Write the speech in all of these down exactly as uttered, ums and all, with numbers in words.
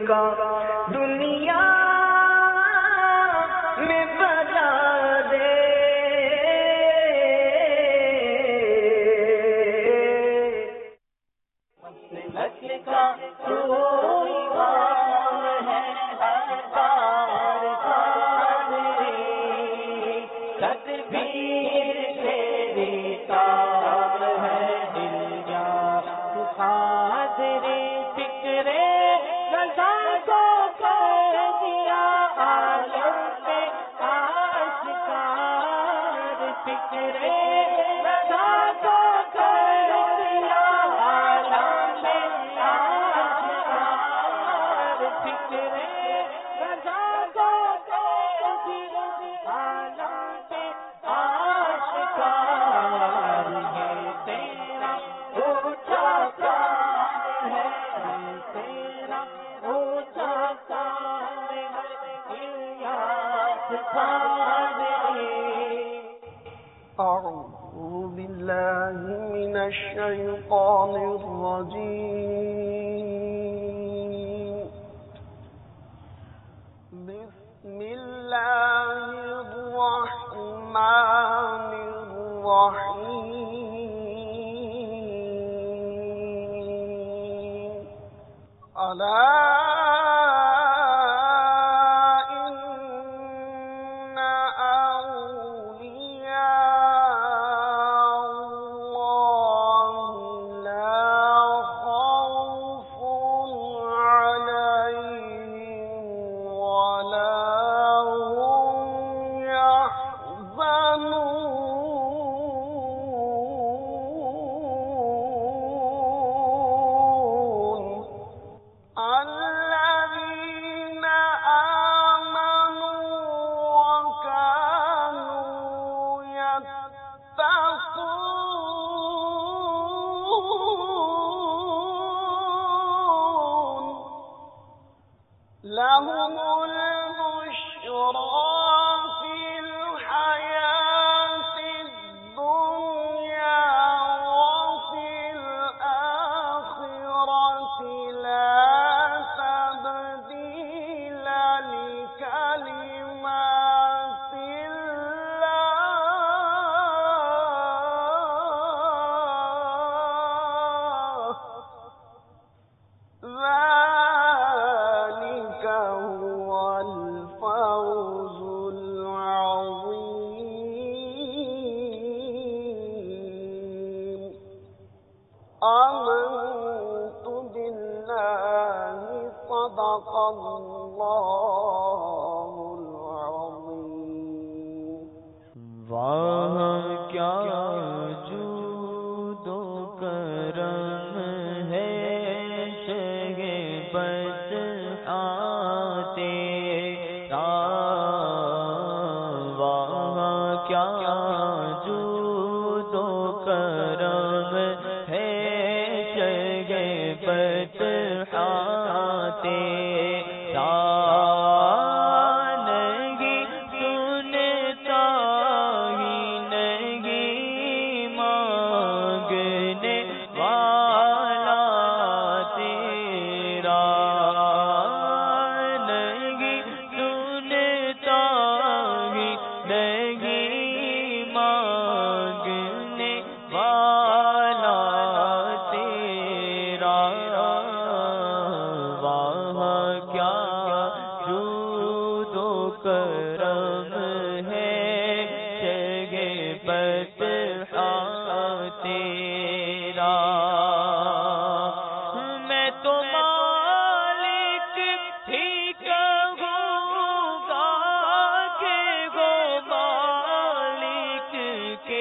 کا دنیا میں بجا دے، نسل کا کوئی کام ہے ہر بار قادری، تدبیر تیری کام ہے دل جا قادری، فکرے رضا کو کر دیا عالم پہ آشکار، فکرے رضا کو کر دیا عالم پہ آشکار، فکرے رضا کو کر دیا عالم پہ آشکار، ہے تیرا اونچا کام ہے، تیرا اونچا کام ہے الیاس قادری۔ أعوذ بالله من الشيطان الرجيم، بسم الله الرحمن الرحيم، ألا لهم البشرى في الحياة الدنيا وفي الآخرة لا تبديل لكلمات الله، آمنت بالله صدق الله العظيم۔ واہ کیا جود و کرم ہے شہ بدخا تیرا، واہ کیا جود و کرم ہے بدخا تیرا، نہیں سنتا ہی نہیں مانگنے والا تیرا، نہیں سنتا ہی نہیں مانگنے والا تیرا، واہ کیا جود و کرم ہے شہ بدخا تیرا، میں تو مالک ہی کہوں گا کہ وہ مالک کے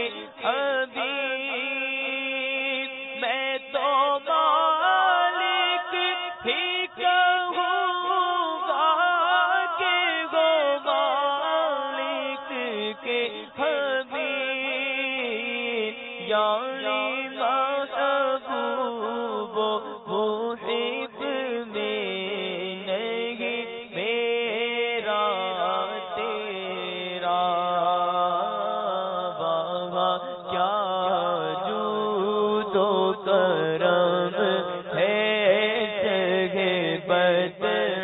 حبیب، میں تو مالک ہی کہوں گا کہ وہ مالک کے حبیب، یعنی محبوب و محب میں نہیں میرا تیرا، واہ کیا جود و کرم ہے شہ بدخا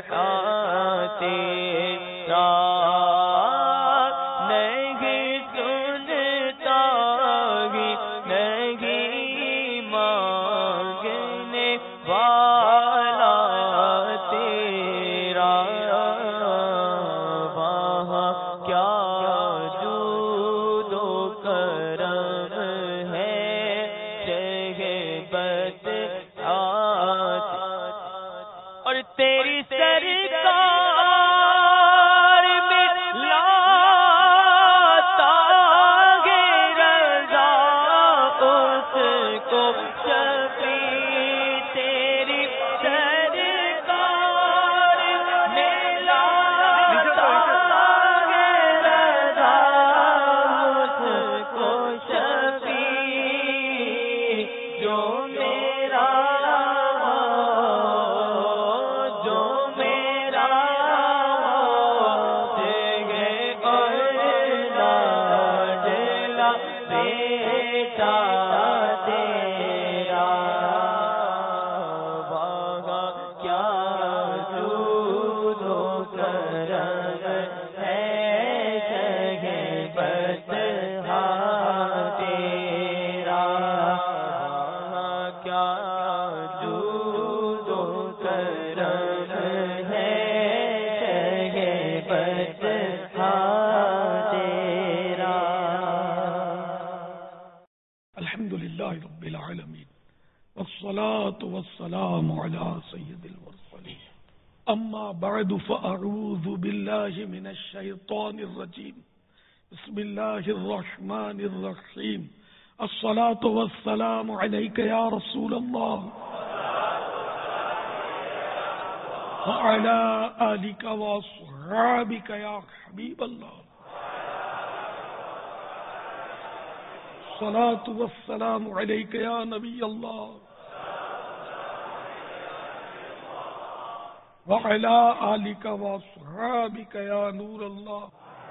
کرم ہے شہ بطحا تیرا، کیا جود و کرم ہے شہ بطحا تیرا۔ الحمد للہ رب العالمین والصلاة والسلام على سید المرسلین، اما بعد فاعوذ باللہ من الشیطان الرجیم، بسم اللہ الرحمن الرحیم، الصلاة والسلام علیک یا رسول اللہ وعلى آلک واصحابک یا حبیب اللہ، الصلاة والسلام علیک یا نبی اللہ وعلى آلک واصحابک یا نور اللہ۔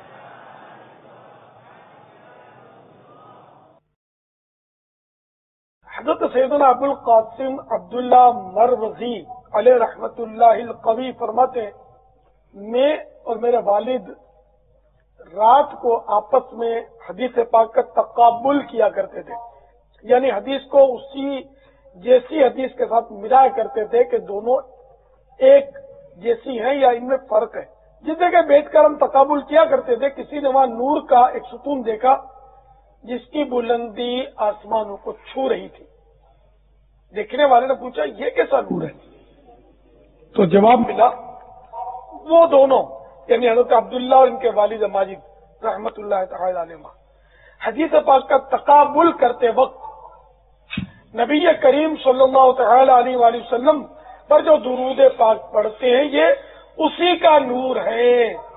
حضرت سیدنا ابو القاسم عبداللہ مروزی علیہ رحمت اللہ القوی فرماتے ہیں، میں اور میرے والد رات کو آپس میں حدیث پاک کا تقابل کیا کرتے تھے، یعنی حدیث کو اسی جیسی حدیث کے ساتھ ملایا کرتے تھے کہ دونوں ایک جیسی ہیں یا ان میں فرق ہے۔ جس جگہ بیٹھ کر ہم تقابل کیا کرتے تھے، کسی نے وہاں نور کا ایک ستون دیکھا جس کی بلندی آسمانوں کو چھو رہی تھی۔ دیکھنے والے نے پوچھا یہ کیسا نور ہے؟ تو جواب ملا وہ دونوں یعنی حضرت عبداللہ اور ان کے والد ماجد رحمت اللہ تعالی علیہ حدیث پاک کا تقابل کرتے وقت نبی کریم صلی اللہ تعالی علیہ وآلہ وسلم پر جو درود پاک پڑھتے ہیں یہ اسی کا نور ہے۔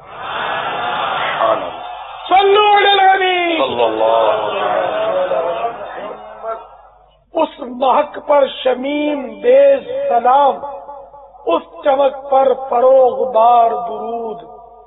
صلو علی النبی صلی اللہ اس مہک پر شمیم بیز سلام، اس چمک پر فروغ بار درود،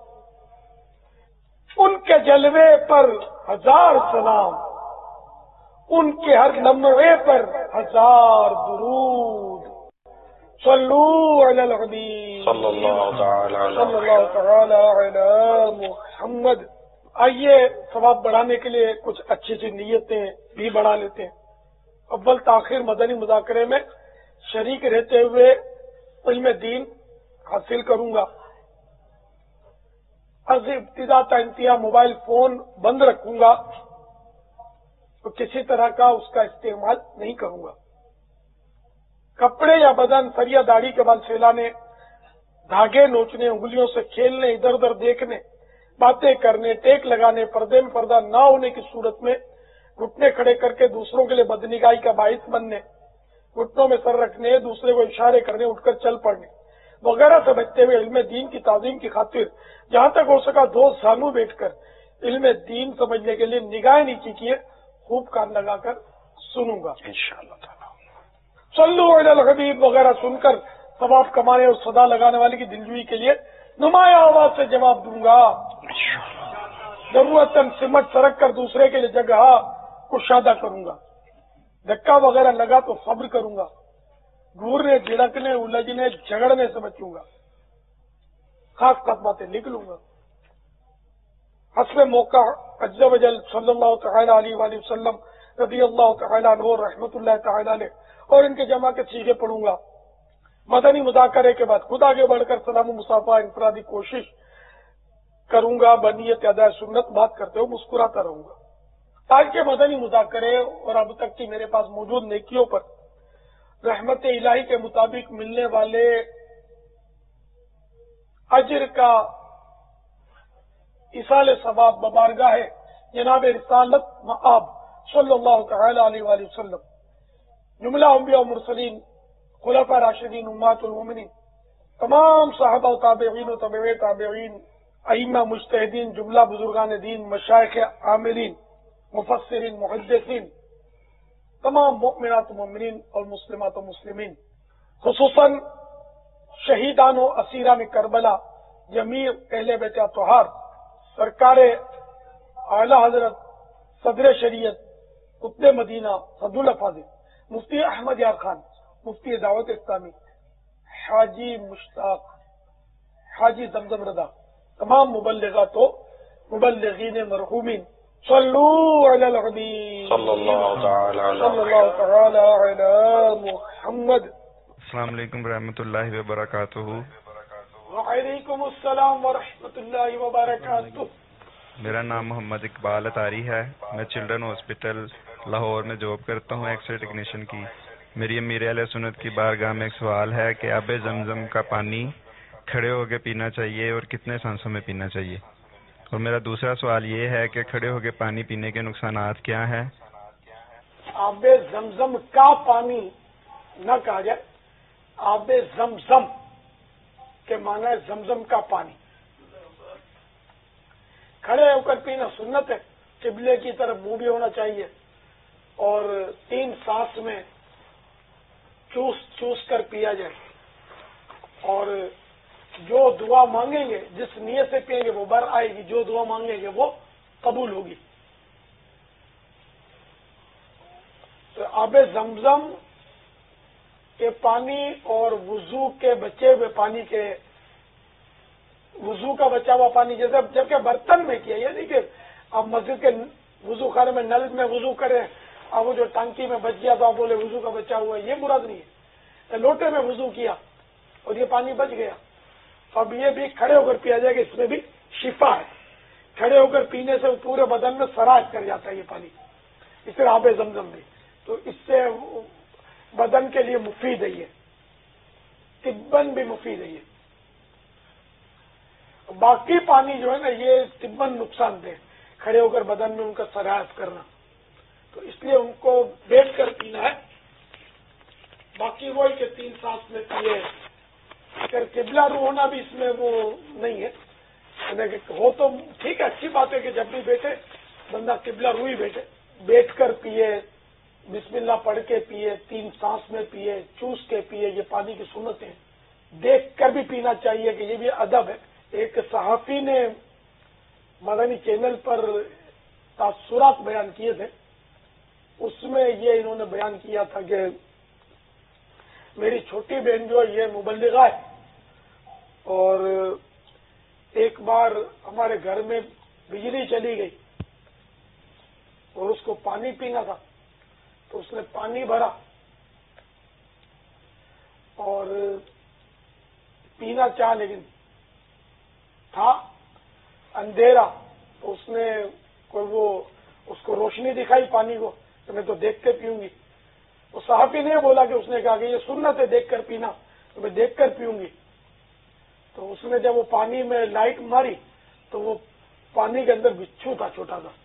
ان کے جلوے پر ہزار سلام، ان کے ہر لمحے پر ہزار درود۔ صلو علی النبی صلی اللہ تعالی علی محمد۔ آئیے ثواب بڑھانے کے لیے کچھ اچھی اچھی نیتیں بھی بڑھا لیتے ہیں۔ اول تاخیر مدنی مذاکرے میں شریک رہتے ہوئے علم دین حاصل کروں گا۔ از ابتدا تا انتہا موبائل فون بند رکھوں گا تو کسی طرح کا اس کا استعمال نہیں کروں گا۔ کپڑے یا بدن سر یا داڑھی کے بال سیلانے، دھاگے نوچنے، انگلیوں سے کھیلنے، ادھر ادھر دیکھنے، باتیں کرنے، ٹیک لگانے، پردے میں پردہ نہ ہونے کی صورت میں گھٹنے کھڑے کر کے دوسروں کے لیے بدنگاہی کا باعث بننے، گھٹنوں میں سر رکھنے، دوسرے کو اشارے کرنے، اٹھ کر چل پڑنے وغیرہ سے بچتے ہوئے علم دین کی تعظیم کی خاطر جہاں تک ہو سکا دو سانو بیٹھ کر علم دین سمجھنے کے لیے نگاہیں نیچی کیے خوب کان لگا کر سنوں گا انشاءاللہ تعالی۔ صلو علی الحبیب وغیرہ سن کر ثواب کمانے اور صدا لگانے والے کی دلجوئی کے لیے نمایاں آواز سے جواب دوں گا۔ ضرورت سمٹ سرک کر دوسرے کے لیے جگہ کشادہ کروں گا۔ دھکا وغیرہ لگا تو صبر کروں گا۔ گھورنے، جھڑکنے، الجھنے، جھگڑنے سے بچوں گا۔ خاص خاص باتیں لکھ لوں گا۔ حسب موقع عز و جل صلی اللہ تعالی علیہ وآلہ وسلم رضی اللہ تعالی عنہ رحمت اللہ تعالی علیہ اور ان کے جمع کے سیغے پڑھوں گا۔ مدنی مذاکرے کے بعد خود آگے بڑھ کر سلام و مصافحہ انفرادی کوشش کروں گا، بنیت ادائے سنت بات کرتے ہوئے مسکراتا رہوں گا۔ آج کے مدنی مذاکرے اور اب تک کی میرے پاس موجود نیکیوں پر رحمت الہی کے مطابق ملنے والے اجر کا ایصال ثواب ببارگاہ جناب رسالت مآب صلی اللہ تعالی علیہ وآلہ وسلم، جملہ انبیاء و مرسلین، خلفاء راشدین، امہات المومنین، تمام صحابہ و تابعین و تابع تابعین، ائمہ مجتہدین، جملہ بزرگان دین، مشائخ عاملین، مفسرین، محدثین، تمام مؤمنات و مومنین اور مسلمات و مسلمین، خصوصاً شہیدان و اسیران کربلا، جمیع اہل بیت اطہار، سرکار اعلی حضرت صدر شریعت قطب مدینہ صد الافاضل مفتی احمد یار خان، مفتی دعوت اسلامی، حاجی مشتاق حاجی زمزم رضا، تمام مبلغات و مبلغین مرحومین، صلو علی الحبیب صلی اللہ تعالی صلی اللہ تعالی علی محمد۔ السلام علیکم ورحمۃ اللہ وبرکاتہ۔ وعلیکم السلام ورحمۃ اللہ وبرکاتہ۔ میرا نام محمد اقبال اطاری ہے، میں چلڈرن ہاسپٹل لاہور میں جاب کرتا ہوں ایکس رے ٹیکنیشین کی۔ میری امیر اہل سنت کی بارگاہ میں ایک سوال ہے کہ آب زمزم کا پانی کھڑے ہو کے پینا چاہیے اور کتنے سانسوں میں پینا چاہیے؟ اور میرا دوسرا سوال یہ ہے کہ کھڑے ہو کے پانی پینے کے نقصانات کیا ہیں؟ آب زمزم کا پانی نہ کہا جائے، آب زمزم کے معنی ہے زمزم کا پانی۔ کھڑے ہو کر پینا سنت ہے، قبلے کی طرف منہ بھی ہونا چاہیے، اور تین سانس میں چوس چوس کر پیا جائے، اور جو دعا مانگیں گے جس نیت سے پئیں گے وہ بر آئے گی، جو دعا مانگیں گے وہ قبول ہوگی۔ تو آب زمزم کے پانی اور وضو کے بچے ہوئے پانی کے، وضو کا بچا ہوا پانی جیسے جبکہ برتن میں کیا، یہ نہیں کہ آپ مسجد کے وضو خانے میں نل میں وضو کریں، اب وہ جو ٹانکی میں بچ گیا تو آپ بولے وضو کا بچا ہوا ہے، یہ مراد نہیں ہے۔ لوٹے میں وضو کیا اور یہ پانی بچ گیا، تو اب یہ بھی کھڑے ہو کر پیا جائے گا، اس میں بھی شفا ہے۔ کھڑے ہو کر پینے سے پورے بدن میں سراج کر جاتا ہے یہ پانی، اس طرح آب زمزم بھی، تو اس سے بدن کے لیے مفید ہے، یہ طباً بھی مفید ہے۔ یہ باقی پانی جو ہے نا یہ طباً نقصان دہ، کھڑے ہو کر بدن میں ان کا سرایت کرنا، تو اس لیے ان کو بیٹھ کر پینا ہے۔ باقی وہی کہ تین سانس میں پیے، اگر قبلہ رو ہونا بھی اس میں وہ نہیں ہے، یعنی کہ ہو تو ٹھیک ہے، اچھی بات ہے کہ جب بھی بیٹھے بندہ قبلہ رو ہی بیٹھے، بیٹھ کر پیے، بسم اللہ پڑھ کے پیے، تین سانس میں پیے، چوس کے پیے، یہ پانی کی سنت ہے۔ دیکھ کر بھی پینا چاہیے کہ یہ بھی ادب ہے۔ ایک صحافی نے مدنی چینل پر تاثرات بیان کیے تھے، اس میں یہ انہوں نے بیان کیا تھا کہ میری چھوٹی بہن جو یہ مبلغہ ہے، اور ایک بار ہمارے گھر میں بجلی چلی گئی اور اس کو پانی پینا تھا، تو اس نے پانی بھرا اور پینا چاہ، لیکن تھا اندھیرا، تو اس نے کوئی وہ اس کو روشنی دکھائی پانی کو، تو میں تو دیکھ کے پیوں گی۔ وہ صحافی نے بولا کہ اس نے کہا کہ یہ سنت ہے دیکھ کر پینا، تو میں دیکھ کر پیوں گی۔ تو اس نے جب وہ پانی میں لائٹ ماری تو وہ پانی کے اندر بچھو تھا چھوٹا سا،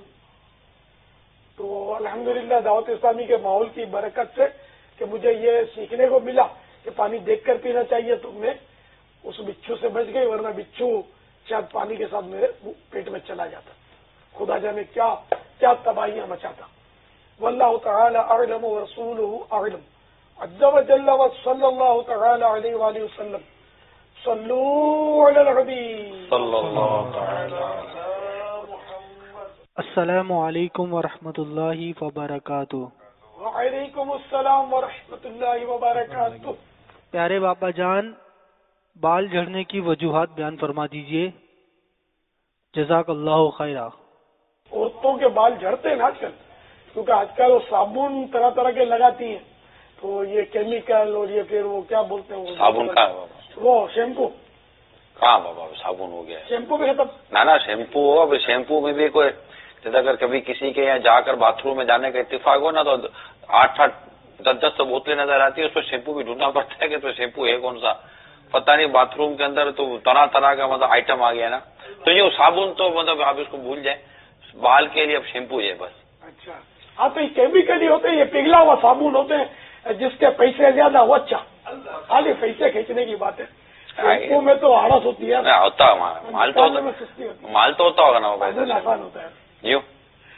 تو الحمدللہ دعوت اسلامی کے ماحول کی برکت سے کہ مجھے یہ سیکھنے کو ملا کہ پانی دیکھ کر پینا چاہیے، تو میں اس بچھو سے بچ گئی، ورنہ بچھو شاید پانی کے ساتھ میرے پیٹ میں چلا جاتا، خدا جانے کیا کیا تباہیاں مچاتا۔ واللہ تعالی اعلم ورسولہ اعلم، عز وجل وصلی اللہ تعالی علیہ وآلہ وسلم، صلو علی الحبیب صلی اللہ تعالی علی السلام علیکم ورحمۃ اللہ وبرکاتہ۔ وعلیکم السلام ورحمۃ اللہ وبرکاتہ۔ پیارے بابا جان، بال جھڑنے کی وجوہات بیان فرما دیجئے، جزاک اللہ خیرہ۔ عورتوں کے بال جھڑتے ہیں نا آج کل، کیونکہ آج کل وہ صابن طرح طرح کے لگاتی ہیں، تو یہ کیمیکل اور یہ پھر وہ کیا بولتے ہیں، صابن کہاں ہے بابا؟ وہ شیمپو، کہاں بابا صابن ہو گیا ہے؟ شیمپو بھی ختم۔ نہ نا شیمپو ہو، شیمپو میں بھی کوئی جیسے اگر کبھی کسی کے یہاں جا کر باتھ روم میں جانے کا اتفاق ہو نا، تو آٹھ آٹھ دس دس تو بوتلیں نظر آتی ہے، اس کو شیمپو بھی ڈھونڈنا پڑتا ہے کہ تو شیمپو ہے کون سا، پتہ نہیں۔ باتھ روم کے اندر تو طرح طرح کا مطلب آئٹم آ گیا نا، تو یہ صابن تو مطلب آپ اس کو بھول جائیں، بال کے لیے اب شیمپو ہے بس۔ اچھا ہاں، تو یہ کیمیکل ہی ہوتے ہیں، یہ پگھلا ہوا صابن ہوتے ہیں، جس کے پیسے زیادہ وہ اچھا، خالی پیسے کھینچنے کی بات ہے۔ شیمپو میں تو آڑس ہوتی ہے، ہوتا مال تو میں سستی ہوتی ہے، مال تو ہوتا ہوگا نا وہ پیسے آسان ہوتا ہے۔ یوں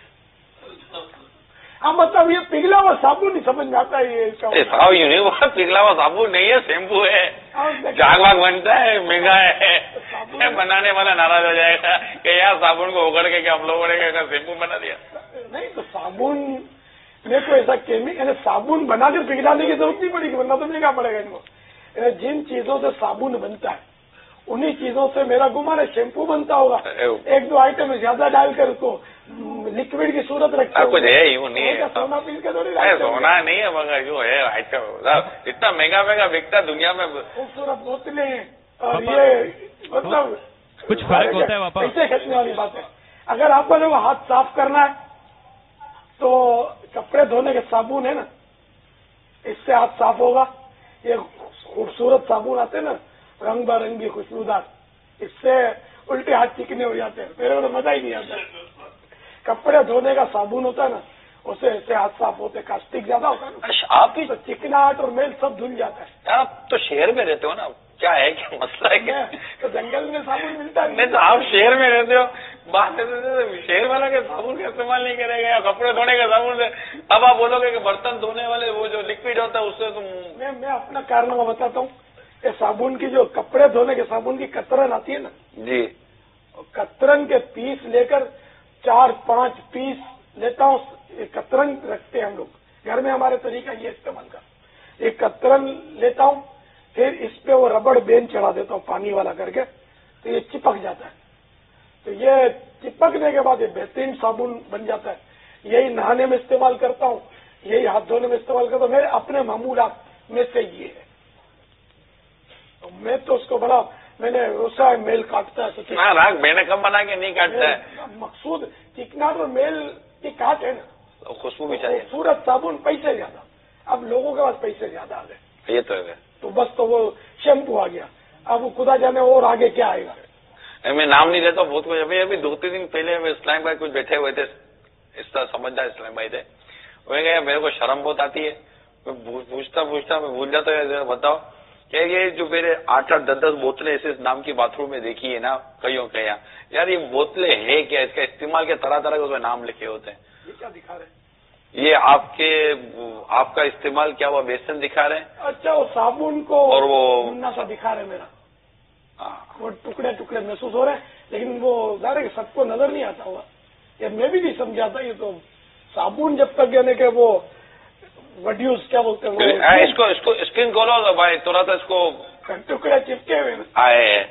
ہاں مطلب یہ پگھلا ہوا صابن نہیں سمجھ میں آتا ہے، یہ کیا ہوتا ہے؟ صاحب یوں نہیں بولا، پگھلا ہوا صابن نہیں ہے، شیمپو ہے، جاگ واگ بنتا ہے، مہنگا ہے، بنانے والا ناراض ہو جائے گا کہ یار صابن کو اگڑ کے ہم لوگوں نے شیمپو بنا دیا۔ نہیں تو صابن میں تو ایسا کیمیکل، صابن بنا کر پگھلانے کی ضرورت نہیں پڑے گی، ورنہ تو مہنگا پڑے گا ان کو۔ جن چیزوں سے صابن بنتا ہے उन्हीं चीजों से मेरा गुमान है शैम्पू बनता होगा, एक दो आइटम ज्यादा डालकर उसको लिक्विड की सूरत रखते कुछ है यूं नहीं है, सोना पीस के थोड़ी अरे सोना नहीं है मगर जो है आइटम इतना महंगा महंगा बिकता दुनिया में। खूबसूरत बोतलें हैं और ये मतलब कुछ फर्क होता है पापा। पैसे खर्चने वाली बात है। अगर आपको जो हाथ साफ करना है तो कपड़े धोने के साबुन है ना, इससे हाथ साफ होगा। ये खूबसूरत साबुन आते हैं ना रंग बिरंगी खुशबूदार, इससे उल्टे हाथ चिकने हो जाते हैं, मेरे को तो मजा ही नहीं आता। कपड़े धोने का साबुन होता है ना, उससे ऐसे हाथ साफ होते, कास्टिक ज्यादा होता है ना, आप ही तो चिकनाहट और मेल सब धुल जाता है। आप तो शहर में रहते हो ना, क्या है क्या मसला है क्या? तो जंगल में साबुन मिलता नहीं तो आप शहर में रहते हो, बात शहर वाला के साबुन का इस्तेमाल नहीं करेगा या कपड़े धोने का साबुन से। अब आप बोलोगे कि बर्तन धोने वाले वो जो लिक्विड होता है उससे तुम। मैं मैं अपना कारनामा बताता हूँ। ये साबुन की जो कपड़े धोने के साबुन की कतरन आती है ना जी, कतरन के पीस लेकर चार पांच पीस लेता हूँ। कतरन रखते हैं हम लोग घर में, हमारे तरीका ये इस्तेमाल का। एक कतरन लेता हूँ, फिर इस पे वो रबड़ बेन चढ़ा देता हूँ पानी वाला करके, तो ये चिपक जाता है। तो ये चिपकने के बाद ये बेहतरीन साबुन बन जाता है। यही नहाने में इस्तेमाल करता हूँ, यही हाथ धोने में इस्तेमाल करता हूँ। मेरे अपने मामूलात में से ये है। तो मैं तो उसको बड़ा मैंने रोसा मेल काटता है। हाँ राग मैंने कब बना के नहीं काटता है। मकसूद चिकना तो मेल की काट है ना, खुशबू भी चाहिए। खूबसूरत साबुन पैसे ज्यादा, अब लोगों के पास पैसे ज्यादा आ गए, ये तो है। तो बस तो वो शैम्पू आ गया, अब खुदा जाने और आगे क्या आएगा। मैं नाम नहीं लेता बहुत कुछ। अभी अभी दो तीन दिन पहले इस्लाम भाई कुछ बैठे हुए थे, इस तरह समझदार इस्लाम भाई थे, वो गए मेरे को शर्म बहुत आती है, मैं पूछता पूछता मैं भूल जाता है, बताओ क्या ये जो मेरे आठ आठ दस दस बोतलें ऐसे नाम की बाथरूम में देखी है ना कईयों के यहाँ, यार ये बोतलें है क्या, इसका इस्तेमाल के तरह तरह के उसमें नाम लिखे होते हैं। ये क्या दिखा रहे हैं? ये आपके आपका इस्तेमाल क्या हुआ बेसन दिखा रहे हैं। अच्छा वो साबुन को और वो मुन्ना सा दिखा रहे हैं मेरा, हाँ। वो टुकड़े टुकड़े महसूस हो रहे हैं, लेकिन वो जाहिर है कि सबको नजर नहीं आता होगा। ये मैं भी नहीं समझाता। ये तो साबुन जब तक यानी कि वो वड्यूज क्या बोलते हैं वो इसको इसको स्क्रीन खोलो तो भाई तुरंत इसको टुकड़े चिपके हुए आए हैं।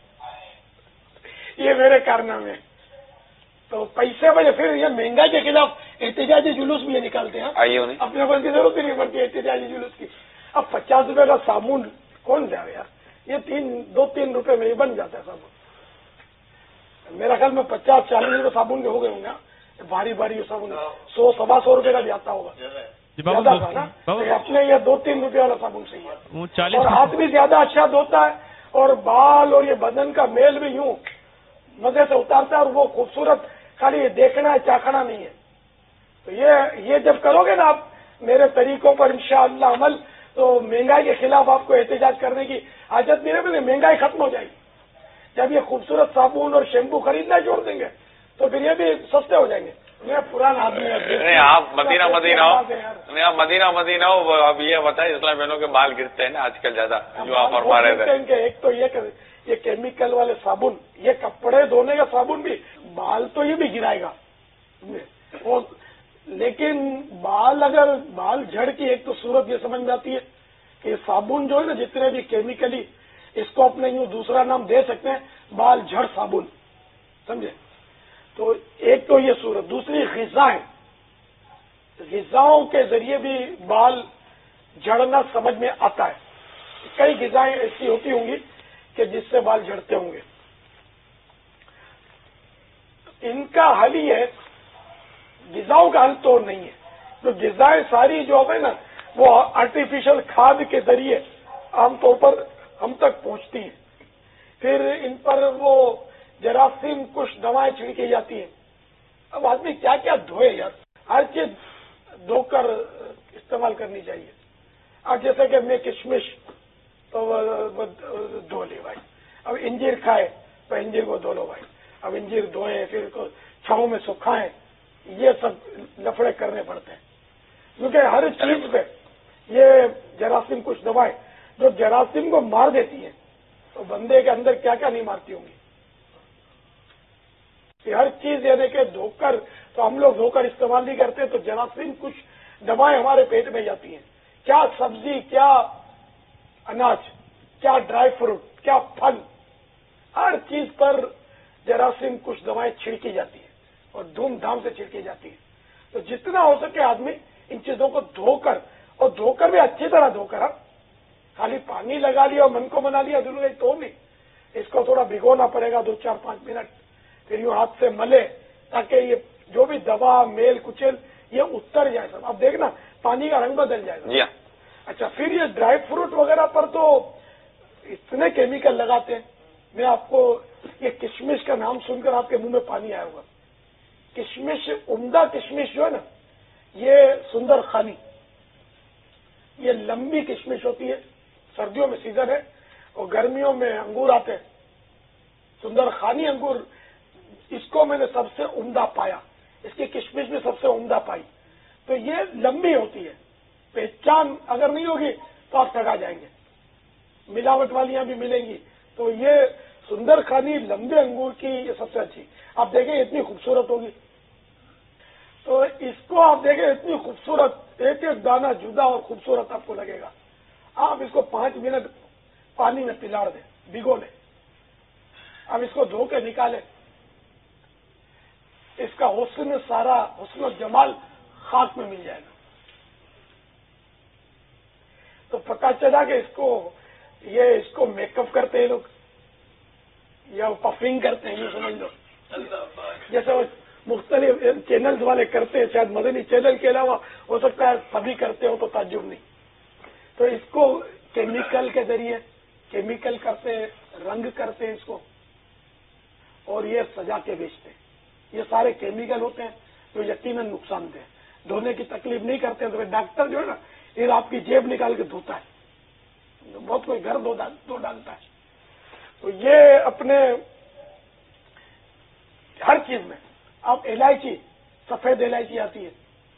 ये मेरे कारनामे। तो पैसे बजे फिर ये महंगाई के खिलाफ एहतजाजी जुलूस भी ये निकालते हैं। आइए नहीं अपने को की जरूरत ही नहीं पड़ती एहतजाजी जुलूस की। अब पचास रुपए का साबुन कौन जाए यार, ये तीन दो तीन रुपए में ही बन जाता है साबुन। मेरा ख्याल में पचास चालीस रुपए साबुन के हो गए होंगे, भारी भारी साबुन सौ सवा सौ रुपए का भी आता होगा, ज्यादा था ना। तो अपने ये दो तीन रुपए वाला साबुन सही है, और हाथ भी ज्यादा अच्छा धोता है, और बाल और ये बदन का मेल भी यूं मजे से उतारता है, और वो खूबसूरत खाली ये देखना है चाखना नहीं है। तो ये ये जब करोगे ना आप मेरे तरीकों पर इंशाअल्लाह अमल, तो महंगाई के खिलाफ आपको एहतजाज करने की आदत नहीं रहेगी, महंगाई खत्म हो जाएगी। जब ये खूबसूरत साबुन और शैम्पू खरीदना छोड़ देंगे तो फिर ये भी सस्ते हो जाएंगे। मैं पुराना आदमी नहीं आप मदीना मदीना हो, नहीं आप मदीना मदीना हो। अब ये बताए इस्लाम बहनों के बाल गिरते हैं ना आजकल ज्यादा, जो आप फरमा रहे थे। एक तो ये ये केमिकल वाले साबुन, ये कपड़े धोने का साबुन भी बाल तो ये भी गिराएगा, और लेकिन बाल अगर बाल झड़ की एक तो सूरत ये समझ में आती है कि साबुन जो है ना जितने भी केमिकली, इसको अपने यूं दूसरा नाम दे सकते हैं बाल झड़ साबुन, समझे। तो एक तो ये सूरत, दूसरी ग़िज़ाएं, ग़िज़ाओं के जरिए भी बाल झड़ना समझ में आता है। कई ग़िज़ाएं ऐसी होती होंगी कि जिससे बाल झड़ते होंगे। इनका हल ही है, ग़िज़ाओं का हल तो नहीं है। तो ग़िज़ाएं सारी जो है ना वो आर्टिफिशियल खाद के जरिए आमतौर पर हम तक पहुंचती है, फिर इन पर वो जरासीम कुछ दवाएं छिड़की जाती हैं। अब आदमी क्या क्या धोए यार, हर चीज धोकर इस्तेमाल करनी चाहिए। अब जैसे कि मैं किशमिश तो धो ली भाई, अब इंजीर खाए तो इंजीर को धो लो भाई, अब इंजीर धोए फिर छांव में सुखाएं, ये सब लफड़े करने पड़ते हैं, क्योंकि हर चीज पे ये जरासीम कुछ दवाएं जो जरासीम को मार देती है, तो बंदे के अंदर क्या क्या नहीं मारती होंगी। हर चीज यानी कि धोकर, तो हम लोग धोकर इस्तेमाल नहीं करते, तो जरासीम कुछ दवाएं हमारे पेट में जाती हैं। क्या सब्जी, क्या अनाज, क्या ड्राई फ्रूट, क्या फल, ہر چیز پر جراثیم کچھ دوائیں چھڑکی جاتی ہیں اور دھوم دھام سے چھڑکی جاتی ہیں. تو جتنا ہو سکے آدمی ان چیزوں کو دھو کر، اور دھو کر بھی اچھی طرح دھو کر، خالی پانی لگا لیا اور من کو بنا لیا ضرور تو نہیں، اس کو تھوڑا بھگونا پڑے گا دو چار پانچ منٹ، پھر یوں ہاتھ سے ملے تاکہ یہ جو بھی دوا میل کچل یہ اتر جائے سب. اب دیکھنا پانی کا رنگ بدل جائے گا. جی ہاں. اچھا پھر یہ ڈرائی فروٹ وغیرہ پر تو اتنے کیمیکل لگاتے ہیں. میں آپ کو یہ کشمش کا نام سن کر آپ کے منہ میں پانی آیا ہوگا. کشمش، عمدہ کشمش جو ہے نا، یہ سندر خانی، یہ لمبی کشمش ہوتی ہے. سردیوں میں سیزن ہے اور گرمیوں میں انگور آتے ہیں. سندر خانی انگور، اس کو میں نے سب سے عمدہ پایا، اس کی کشمش بھی سب سے عمدہ پائی. تو یہ لمبی ہوتی ہے، پہچان اگر نہیں ہوگی تو آپ ٹھگا جائیں گے. ملاوٹ والیاں بھی ملیں گی. تو یہ سندر خانی لمبے انگور کی یہ سب سے اچھی. آپ دیکھیں اتنی خوبصورت ہوگی. تو اس کو آپ دیکھیں اتنی خوبصورت، ایک ایک دانہ جدا اور خوبصورت آپ کو لگے گا. آپ اس کو پانچ منٹ پانی میں پلاڑ دیں، بھگو لیں. اب اس کو دھو کے نکالیں. اس کا حسن سارا حسن و جمال خاک میں مل جائے گا. تو پتہ چلا کہ اس کو یہ اس کو میک اپ کرتے ہیں لوگ یا پفنگ کرتے ہیں، یہ سمجھ لو. جیسے وہ مختلف چینلز والے کرتے ہیں، شاید مدنی چینل کے علاوہ ہو سکتا ہے سبھی کرتے ہو تو تعجب نہیں. تو اس کو کیمیکل کے ذریعے کیمیکل کرتے ہیں، رنگ کرتے ہیں اس کو، اور یہ سجا کے بیچتے ہیں. یہ سارے کیمیکل ہوتے ہیں جو یقیناً نقصان دہ. دھونے کی تکلیف نہیں کرتے ہیں تو ڈاکٹر جو ہے نا یہ آپ کی جیب نکال کے دھوتا ہے. بہت کوئی گھر دھو ڈالتا ہے. تو یہ اپنے ہر چیز میں اب الائچی، سفید الائچی آتی ہے،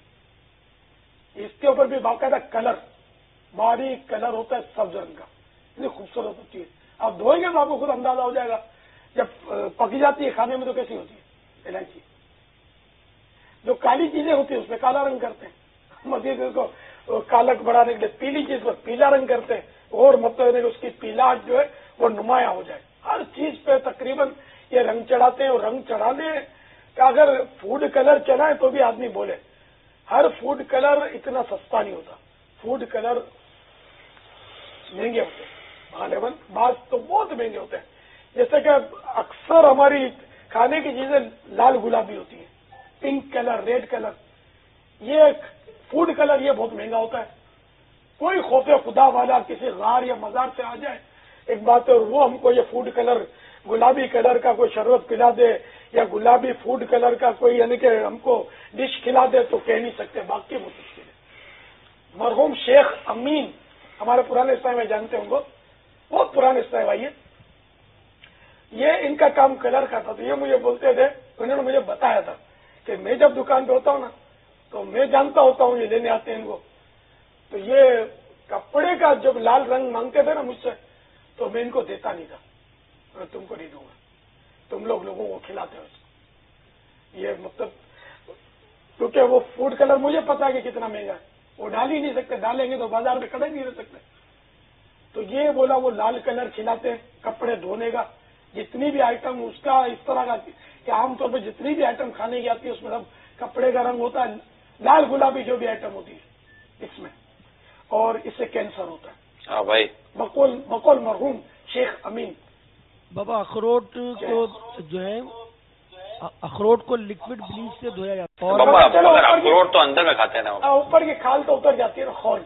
اس کے اوپر بھی باقاعدہ کلر، باریک کلر ہوتا ہے سبز رنگ کا، اتنی خوبصورت ہوتی ہے. آپ دھوئیں گے تو آپ کو خود اندازہ ہو جائے گا جب پک جاتی ہے کھانے میں تو کیسی ہوتی ہے الائچی. جو کالی چیزیں ہوتی ہیں اس میں کالا رنگ کرتے ہیں، مزید اس کو کالک بڑھانے کے لیے پیلی چیز پر پیلا رنگ کرتے ہیں، اور مطلب ہے کہ اس کی پیلاٹ جو ہے وہ نمایاں ہو جائے. ہر چیز پہ تقریباً یہ رنگ چڑھاتے ہیں. اور رنگ چڑھانے کا اگر فوڈ کلر چڑھائے تو بھی آدمی بولے. ہر فوڈ کلر اتنا سستا نہیں ہوتا. فوڈ کلر مہنگے ہوتے ہیں غالباً، بعض تو بہت مہنگے ہوتے ہیں. جیسے کہ اکثر ہماری کھانے کی چیزیں لال گلابی ہوتی ہیں، پنک کلر، ریڈ کلر. یہ فوڈ کلر یہ بہت مہنگا ہوتا ہے. کوئی خوف خدا والا کسی غار یا مزار سے آ جائے ایک بات ہے، اور وہ ہم کو یہ فوڈ کلر، گلابی کلر کا کوئی شربت پلا دے یا گلابی فوڈ کلر کا کوئی یعنی کہ ہم کو ڈش کھلا دے تو کہہ نہیں سکتے. باقی بہت مشکل ہے. مرحوم شیخ امین ہمارے پرانے استاد میں جانتے ہوں گے، بہت پرانے استاد بھائی، یہ ان کا کام کلر کا تھا. تو یہ مجھے بولتے تھے، انہوں نے مجھے بتایا تھا کہ میں جب دکان پہ ہوتا ہوں نا تو میں جانتا ہوتا ہوں یہ لینے آتے ہیں ان کو. تو یہ کپڑے کا جب لال رنگ مانگتے تھے نا مجھ سے تو میں ان کو دیتا نہیں تھا. میں تم کو نہیں دوں گا، تم لوگ لوگوں کو کھلاتے ہو. یہ مطلب کیونکہ وہ فوڈ کلر مجھے پتا ہے کہ کتنا مہنگا ہے، وہ ڈال ہی نہیں سکتے. ڈالیں گے تو بازار میں کھڑے نہیں رہ سکتے. تو یہ بولا وہ لال کلر کھلاتے ہیں کپڑے دھونے کا. جتنی بھی آئٹم اس کا اس طرح کا کہ عام طور پہ جتنی بھی آئٹم کھانے کی آتی ہے اس میں سب کپڑے کا رنگ ہوتا ہے لال گلابی، جو بھی آئٹم ہوتی ہے اس میں، اور اس سے کینسر ہوتا ہے. ہاں بھائی. بقول بقول مرحوم شیخ امین. بابا اخروٹ کو جو ہے اخروٹ کو لکوڈ بلیچ سے دھویا جاتا ہے. بابا اخروٹ تو اندر میں کھاتے ہیں نا، اوپر کی کھال تو اتر جاتی ہے نا، خول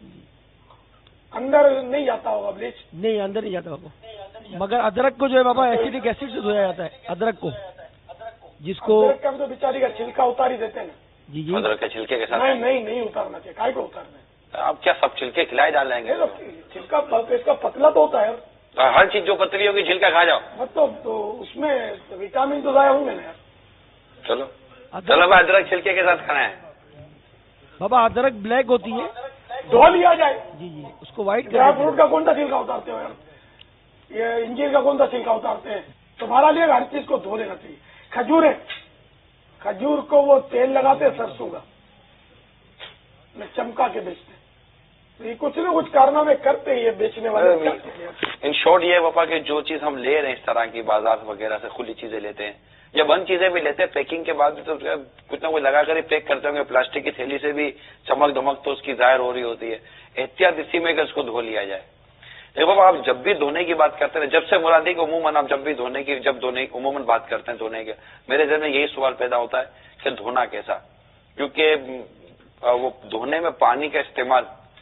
اندر نہیں جاتا ہوگا بلیچ. نہیں اندر نہیں جاتا بابا. مگر ادرک کو جو ہے بابا ایسیڈک ایسڈ سے دھویا جاتا ہے. ادرک کو جس کو تو بیچاری کا چھلکا اتار ہی دیتے ہیں نا. جی جی ادرک کے چھلکے کے ساتھ نہیں نہیں نہیں اتارنا چاہیے. کائی کو اتارنا ہے؟ آپ کیا سب چھلکے کھلائے ڈال لیں گے؟ چھلکا اس کا پتلا تو ہوتا ہے. ہر چیز جو پتلی ہوگی چھلکا کھا جاؤ. مطلب تو اس میں وٹامن تو ضائع ہوں گے نا یار. چلو چلو بھائی ادرک چھلکے کے ساتھ کھانا ہے. بابا ادرک بلیک ہوتی ہے، دھو لیا جائے. جی جی اس کو وائٹ. ڈرائی فروٹ کا کون سا چھلکا اتارتے ہو یار؟ یہ انجیر کا کون سا چھلکا اتارتے ہیں؟ تمہارا لیے ہر چیز کو دھو لینا چاہیے. کھجور ہے، کھجور کو وہ تیل لگاتے ہیں سرسوں کا، میں چمکا کے بیچتے ہیں. یہ کچھ نہ کچھ کارنامے کرتے ہی یہ بیچنے والے. ان شارٹ یہ ہے پاپا کہ جو چیز ہم لے رہے ہیں اس طرح کی بازار وغیرہ سے کھلی چیزیں لیتے ہیں یا بند چیزیں بھی لیتے ہیں پیکنگ کے بعد بھی تو کچھ نہ کچھ لگا کر ہی پیک کرتے ہوں گے. پلاسٹک کی تھیلی سے بھی چمک دمک تو اس کی ظاہر ہو رہی ہوتی ہے. احتیاط اسی میں کہ اس کو دھو لیا جائے. دیکھو بابا آپ جب بھی دھونے کی بات کرتے ہیں جب سے مراد ہے کہ عموماً آپ جب بھی دھونے کی جب دھونے عموماً بات کرتے ہیں دھونے کے میرے ذہن میں یہی سوال پیدا ہوتا ہے کہ دھونا کیسا, کیونکہ وہ دھونے میں پانی کا استعمال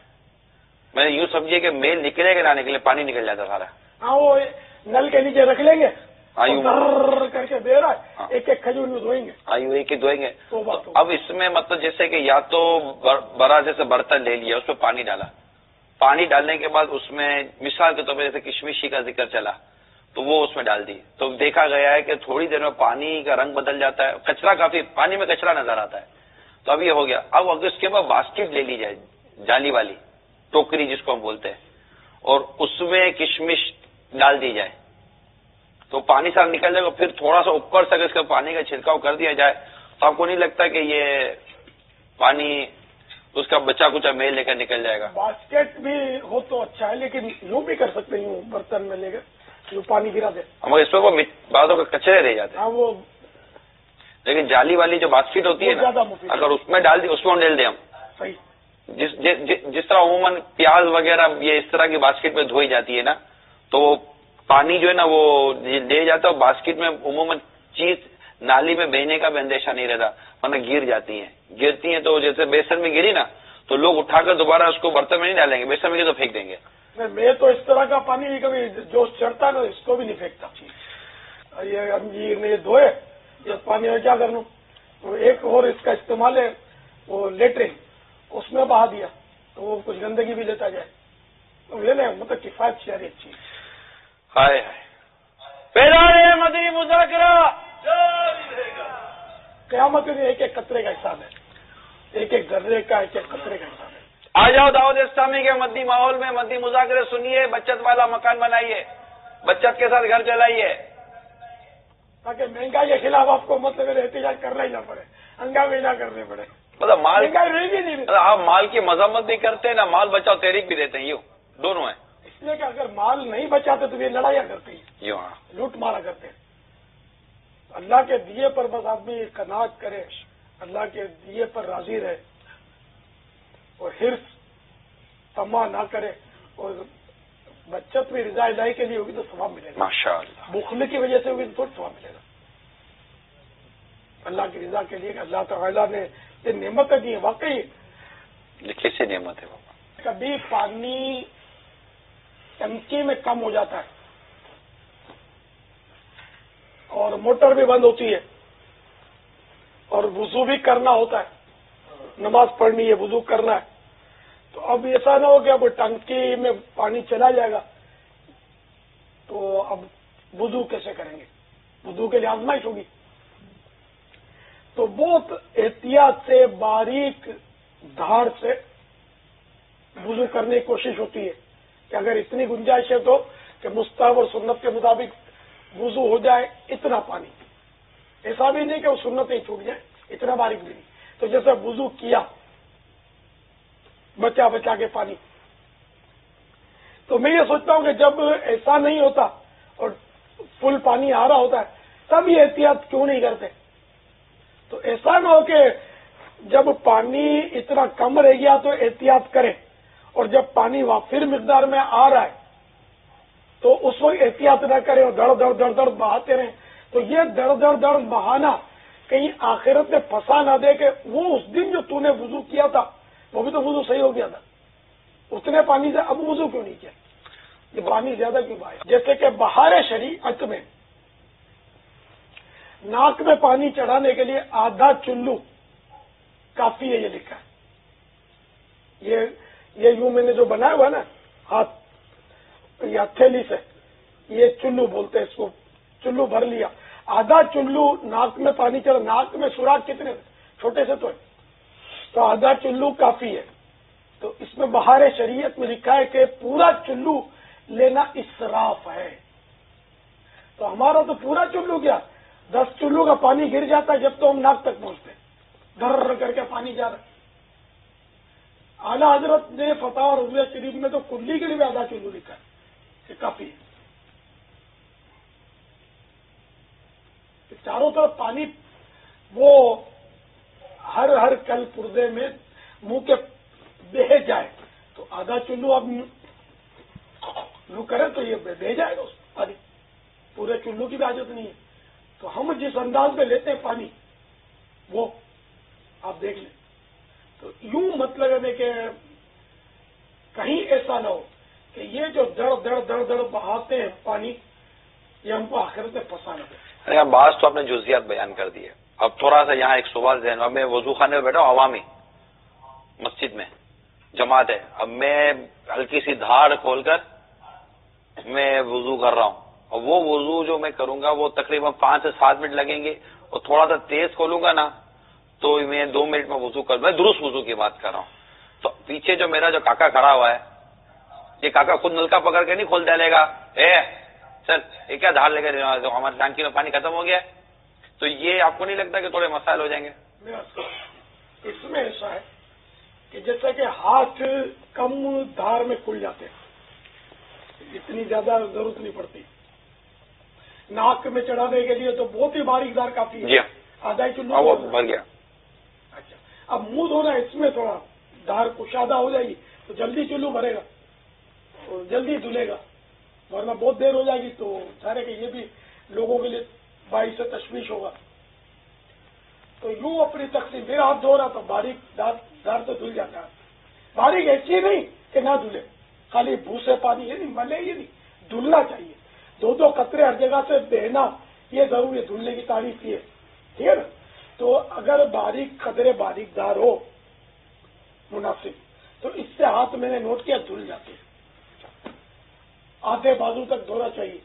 میں نے یوں سمجھیے کہ میل نکلے گا نہ نکلے پانی نکل جاتا سارا. ہاں وہ نل کے نیچے رکھ لیں گے آیو کر کے دے رہا ہے ایک ایک کھجور میں دھوئیں گے آیو ایک ہی دھوئیں گے. اب اس میں مطلب جیسے کہ یا تو بڑا جیسے برتن لے لیا اس میں پانی ڈالا, پانی ڈالنے کے بعد اس میں مثال کے طور پہ جیسے کشمشی کا ذکر چلا تو وہ اس میں ڈال دی تو دیکھا گیا ہے کہ تھوڑی دیر میں پانی کا رنگ بدل جاتا ہے, کچرا کافی پانی میں کچرا نظر آتا ہے. تو اب یہ ہو گیا. اب اگر اس کے بعد باسکٹ لے لی جائے جالی والی ٹوکری جس کو ہم بولتے ہیں اور اس میں کشمش ڈال دی جائے تو پانی سارا نکل جائے گا. پھر تھوڑا سا اوپر سے اگر اس کا پانی کا چھڑکاؤ کر دیا جائے تو آپ کو نہیں لگتا کہ یہ پانی اس کا بچا کچا میل لے کر نکل جائے گا. باسکٹ بھی ہو تو اچھا ہے لیکن یوں بھی کر سکتے ہیں برتن میں لے کر یوں پانی گرا دے. ہمارے اس میں بعضوں کے کچرے رہ جاتے ہیں وہ لیکن جالی والی جو باسکٹ ہوتی ہے نا اگر اس میں ڈال دی اس میں ڈال دیں ہم صحیح جس جس طرح عموماً پیاز وغیرہ یہ اس طرح کی باسکٹ میں دھوئی جاتی ہے نا تو وہ پانی جو ہے نا وہ لے جاتا ہے. باسکٹ میں عموماً چیز نالی میں بہنے کا بھی اندیشہ نہیں رہتا ورنہ گر جاتی ہیں. گرتی ہیں تو جیسے بیسن میں گری نا تو لوگ اٹھا کر دوبارہ اس کو برتن میں نہیں ڈالیں گے, بیسن میں گری تو پھینک دیں گے. میں تو اس طرح کا پانی کبھی جو چڑھتا نا اس کو بھی نہیں پھینکتا. یہ انجیر نے دھوئے یہ پانی میں کیا کروں, ایک اور اس کا استعمال ہے وہ لیٹرین اس میں بہا دیا تو وہ کچھ گندگی بھی لیتا جائے تو یہ نہیں مطلب کفایت شہری اچھی ہائے ہائے مدنی مذاکرہ قیامت میں ایک ایک قطرے کا حساب ہے, ایک ایک ذرے کا ایک ایک قطرے کا حساب ہے. آ جاؤ دعوت اسلامی کے مدنی ماحول میں مدنی مذاکرے سنیے, بچت والا مکان بنائیے, بچت کے ساتھ گھر چلائیے تاکہ مہنگائی کے خلاف آپ کو مطلب احتجاج کرنا ہی نہ پڑے, ہنگامے نہ کرنے پڑے. مطلب مال رہے گی نہیں, آپ مال کی مذمت بھی کرتے ہیں نا مال بچاؤ تحریک بھی دیتے ہیں, یوں دونوں ہیں. اس لیے کہ اگر مال نہیں بچاتے تو یہ لڑائیاں کرتے ہیں, یوں ہاں لوٹ مارا کرتے ہیں. اللہ کے دیے پر بس آدمی قناعت کرے, اللہ کے دیے پر راضی رہے اور حرص طمع نہ کرے اور بچت بھی رضا الہی کے لیے ہوگی تو ثواب ملے گا. ماشاءاللہ بخل کی وجہ سے ہوگی تو ثواب ملے گا. اللہ کی رضا کے لیے اللہ تعالیٰ نے یہ نعمتیں دی ہیں واقعی کیسے نعمت ہے بابا. کبھی پانی ٹنکی میں کم ہو جاتا ہے اور موٹر بھی بند ہوتی ہے اور وضو بھی کرنا ہوتا ہے, نماز پڑھنی ہے وضو کرنا ہے, تو اب ایسا نہ ہو کہ اب ٹنکی میں پانی چلا جائے گا تو اب وضو کیسے کریں گے, وضو کے لیے آزمائش ہوگی. تو بہت احتیاط سے باریک دھار سے وضو کرنے کی کوشش ہوتی ہے کہ اگر اتنی گنجائش ہے تو کہ مستحب اور سنت کے مطابق وضو ہو جائے اتنا پانی, ایسا بھی نہیں کہ وہ سنتیں چھوٹ جائیں, اتنا باریک بھی نہیں. تو جیسے وضو کیا بچا بچا کے پانی, تو میں یہ سوچتا ہوں کہ جب ایسا نہیں ہوتا اور فل پانی آ رہا ہوتا ہے تب یہ احتیاط کیوں نہیں کرتے. تو ایسا نہ ہو کہ جب پانی اتنا کم رہ گیا تو احتیاط کریں اور جب پانی وافر مقدار میں آ رہا ہے تو اس وقت احتیاط نہ کریں اور دڑ دڑ دڑ دڑ بہاتے رہیں. تو یہ دڑ دڑ دڑ بہانا کہیں آخرت میں پھنسا نہ دے کہ وہ اس دن جو تو نے وضو کیا تھا وہ بھی تو وضو صحیح ہو گیا تھا, اتنے پانی سے اب وضو کیوں نہیں کیا, یہ پانی زیادہ کیوں بہایا. جیسے کہ بہار شریعت میں ناک میں پانی چڑھانے کے لیے آدھا چلو کافی ہے, یہ لکھا ہے. یہ یہ یوں میں نے جو بنایا ہوا نا ہاتھ یا ہتھیلی سے, یہ چلو بولتے ہیں اس کو, چلو بھر لیا, آدھا چلو ناک میں پانی چڑھا, ناک میں سوراخ کتنے چھوٹے سے تو ہے, تو آدھا چلو کافی ہے. تو اس میں بہار شریعت میں لکھا ہے کہ پورا چلو لینا اسراف ہے. تو ہمارا تو پورا چلو کیا دس چلو کا پانی گر جاتا ہے جب تو ہم ناک تک پہنچتے, دھر کر کے پانی جا رہا ہے. اعلیٰ حضرت نے فتح رضویہ شریف میں تو کلی کے لیے بھی آدھا چلو لکھا ہے کہ کافی ہے. چاروں طرف پانی وہ ہر ہر کل پردے میں منہ کے بہہ جائے تو آدھا چلو اب یوں کرے تو یہ بہ جائے گا اس پانی. پورے چلو کی بھی حاجت نہیں ہے. تو ہم جس انداز میں لیتے ہیں پانی وہ آپ دیکھ لیں. تو یوں مطلب ہے کہ کہیں ایسا نہ ہو کہ یہ جو دڑ دڑ دڑ دڑ بہاتے ہیں پانی یہ ہم کو آخرت میں پھنسانا ہے. بعض تو آپ نے جزیات بیان کر دی ہے. اب تھوڑا سا یہاں ایک سوال ذہن. اب میں وضو خانے میں بیٹھا ہوں عوامی مسجد میں جماعت ہے. اب میں ہلکی سی دھاڑ کھول کر میں وضو کر رہا ہوں اور وہ وضو جو میں کروں گا وہ تقریباً پانچ سے سات منٹ لگیں گے اور تھوڑا سا تیز کھولوں گا نا تو میں دو منٹ میں وضو کر میں درست وضو کی بات کر رہا ہوں. تو پیچھے جو میرا جو کاکا کھڑا ہوا ہے یہ کاکا خود نلکا پکڑ کے نہیں کھول ڈالے گا اے چل یہ کیا دھار لے کے ہماری ٹانکی میں پانی ختم ہو گیا ہے. تو یہ آپ کو نہیں لگتا کہ تھوڑے مسائل ہو جائیں گے؟ اس میں ایسا ہے کہ جیسا کہ ہاتھ کم دھار میں کھل جاتے ہیں اتنی زیادہ ضرورت نہیں پڑتی. ناک میں چڑھانے کے لیے تو بہت ہی باریک دھار کافی ہے. آدھا ہی چلو بھر گیا. اچھا اب منہ دھونا اس میں تھوڑا دھار کشادہ ہو جائے گی تو جلدی چلو بھرے گا اور جلدی دھلے گا. ورنہ بہت دیر ہو جائے گی تو سارے کہ یہ بھی لوگوں کے لیے باعث تشویش ہوگا. تو یوں اپنی تقسیم میرا ہاتھ دھو رہا تو باریک دھار تو دھل جاتا ہے. باریک ایسی نہیں کہ نہ دھلے خالی بھوسے پانی یہ نہیں ملے یہ نہیں دھلنا چاہیے. دو دو قطرے ہر جگہ سے بہنا یہ ضروری ہے. دھلنے کی تعریف یہ ٹھیک ہے نا. تو اگر باریک قطرے باریک دھار ہو مناسب تو اس سے ہاتھ میں نے نوٹ کیا دھل جاتے ہیں. آدھے بازو تک دھونا چاہیے.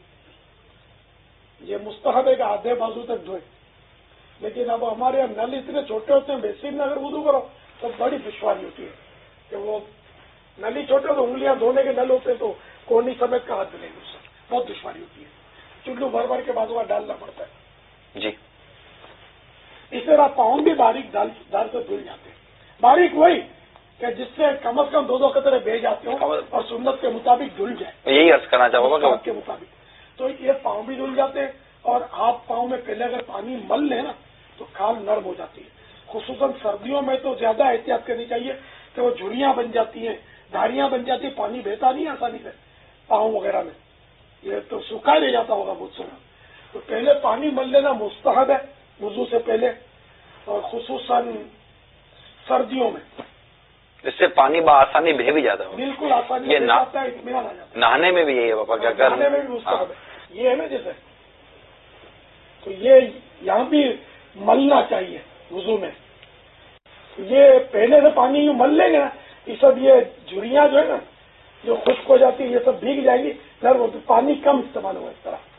یہ مستحب ہے کہ آدھے بازو تک دھوئے. لیکن اب ہمارے یہاں نل اتنے چھوٹے ہوتے ہیں بیسن میں اگر وضو کرو تو بڑی دشواری ہوتی ہے کہ وہ نلی چھوٹے تو انگلیاں دھونے کے نل ہوتے تو کونی سمیت کا ہاتھ دھلیں گے اس سے بہت دشواری ہوتی ہے. چلو بھر بھر کے بازو کا ڈالنا پڑتا ہے. جی اس طرح پاؤں بھی باریک دار سے دھل جاتے ہیں. باریک وہی کہ جس سے کم از کم دو دو قطرے بہ جاتے ہوں اور سنت کے مطابق دھل جائے. یہی عرض کرنا چاہوں گا کے مطابق تو یہ پاؤں بھی دھل جاتے ہیں اور آپ پاؤں میں پہلے اگر پانی مل لیں نا تو کھال نرم ہو جاتی ہے. خصوصاً سردیوں میں تو زیادہ احتیاط کرنی چاہیے کہ وہ جھریاں بن جاتی ہیں دھاریاں بن جاتی ہیں. پانی بہتا نہیں آسانی سے پاؤں وغیرہ میں یہ تو سکھا لے جاتا ہوگا بہت سارا. تو پہلے پانی مل لینا مستحب ہے وضو سے پہلے اور خصوصاً سردیوں میں اس سے پانی بآسانی بہہ بھی جاتا ہے. بالکل آسانی سے جاتا ہے اطمینان آ جاتا ہے. نہانے میں بھی یہی ہے پاپا کیا کر نہانے میں بھی مستحب ہے. یہ ہے نا جیسے تو یہ یہاں بھی ملنا چاہیے وضو میں. یہ پہلے سے پانی یوں مل لیں گے نا یہ سب یہ جھریاں جو ہے نا جو خشک ہو جاتی ہے یہ سب بھیگ جائیں گی. نرم تو پانی کم استعمال ہوگا. اس طرح